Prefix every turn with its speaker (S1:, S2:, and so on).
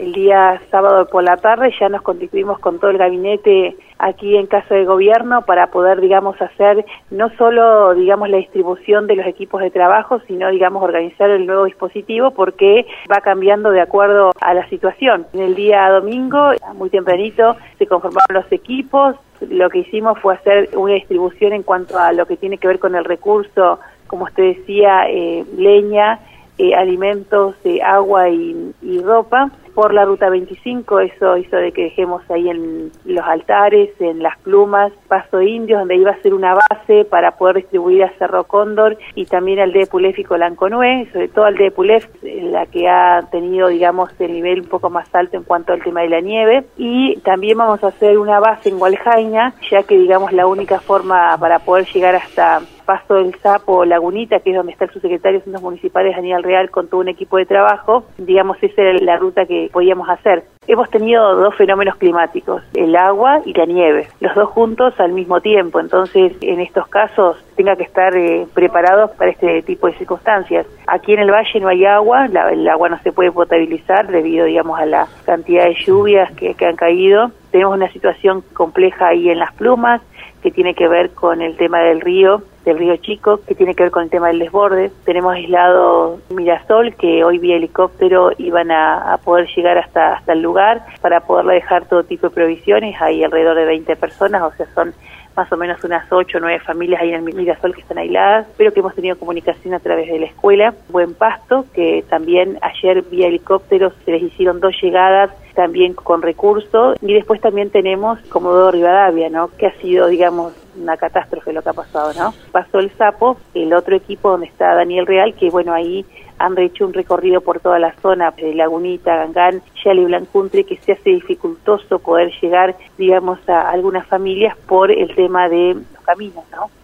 S1: El día sábado por la tarde ya nos constituimos con todo el gabinete aquí en Casa de Gobierno para poder, digamos, hacer no solo, digamos, la distribución de los equipos de trabajo, sino, digamos, organizar el nuevo dispositivo porque va cambiando de acuerdo a la situación. En el día domingo, muy tempranito, se conformaron los equipos. Lo que hicimos fue hacer una distribución en cuanto a lo que tiene que ver con el recurso, como usted decía, leña, alimentos, agua y ropa, por la ruta 25. Eso hizo de que dejemos ahí en los altares, en las plumas, Paso Indios, donde iba a ser una base para poder distribuir a Cerro Cóndor y también al DEPULEF y Colanconue, sobre todo al DEPULEF, la que ha tenido, digamos, el nivel un poco más alto en cuanto al tema de la nieve. Y también vamos a hacer una base en Hualjaina, ya que, digamos, la única forma para poder llegar hasta Paso del Sapo, Lagunita, que es donde está el subsecretario de Asuntos Municipales, Daniel Real, con todo un equipo de trabajo, digamos, esa era la ruta que podíamos hacer. Hemos tenido dos fenómenos climáticos, el agua y la nieve, los dos juntos al mismo tiempo, entonces en estos casos tenga que estar preparados para este tipo de circunstancias. Aquí en el valle no hay agua, el agua no se puede potabilizar debido, digamos, a la cantidad de lluvias que han caído. Tenemos una situación compleja ahí en las plumas, que tiene que ver con el tema del río Chico, que tiene que ver con el tema del desborde. Tenemos aislado Mirasol, que hoy vía helicóptero iban a poder llegar hasta el lugar para poderle dejar todo tipo de provisiones. Hay alrededor de 20 personas, o sea, son más o menos unas 8 o 9 familias ahí en el Mirasol que están aisladas, pero que hemos tenido comunicación a través de la escuela. Buen Pasto, que también ayer vía helicóptero se les hicieron 2 llegadas, también con recursos. Y después también tenemos Comodoro Rivadavia, ¿no?, que ha sido, digamos, una catástrofe lo que ha pasado, ¿no? Paso el Sapo, el otro equipo donde está Daniel Real, que bueno, ahí han hecho un recorrido por toda la zona de Lagunita, Gangán, Yali, Blancuntri, que se hace dificultoso poder llegar, digamos, a algunas familias por el tema de los caminos, ¿no?